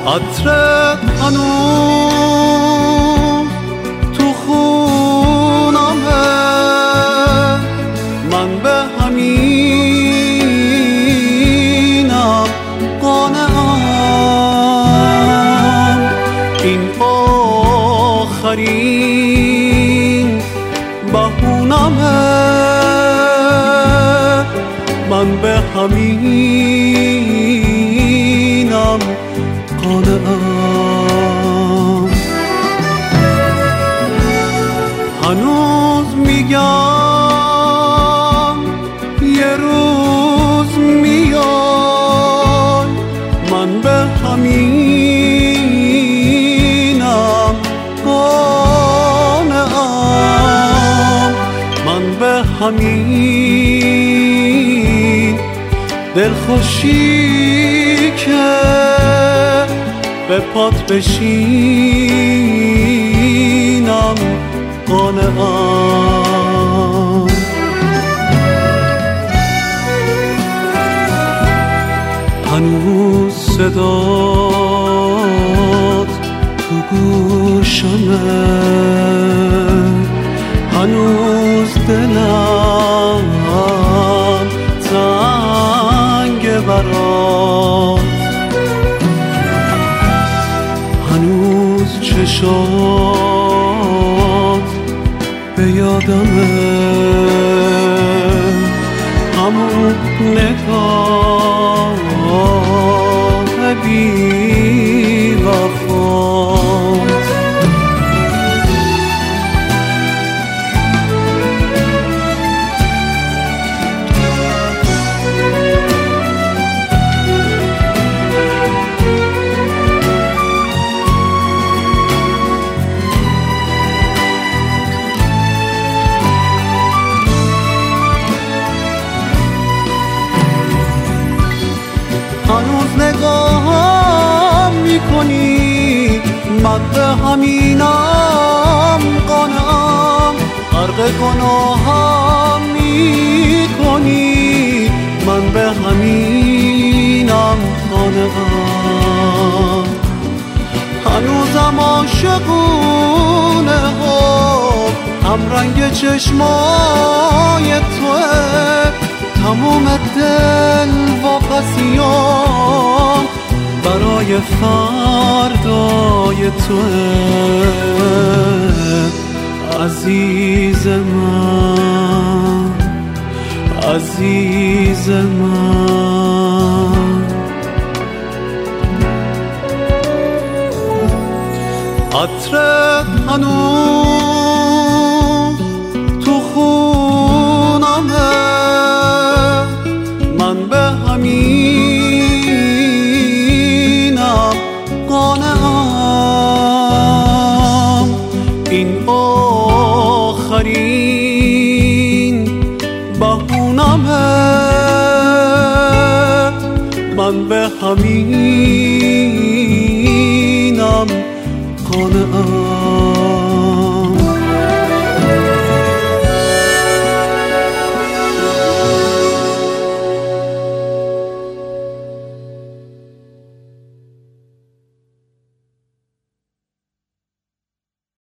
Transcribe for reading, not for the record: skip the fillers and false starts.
عطرت هنوز تو خونمه، من به همینم قانعم. این آخرین بهونمه، من به همینم قانعم. هنوز میگم یه روز میای، من به همینم قانعم. من به همین دلخوشی که به پات بشینم قانعم. هنوز صدات تو گوشمه، هنوز دلم تنگ برات، هنوز چشات به یادمه، همون نگاه بی وفات. هنوز نگاهم میکنی، من به همینم قانعم. غرق گناهم میکنی، من به همینم قانعم. هنوزم عاشقونه هم رنگ چشمای توه، تموم دل واپسیان برای فردای توه. عزیز من، عزیز من. عطرت هنوز تو خونمه، من به همینم قانعم. این آخرین بهونمه، من به همین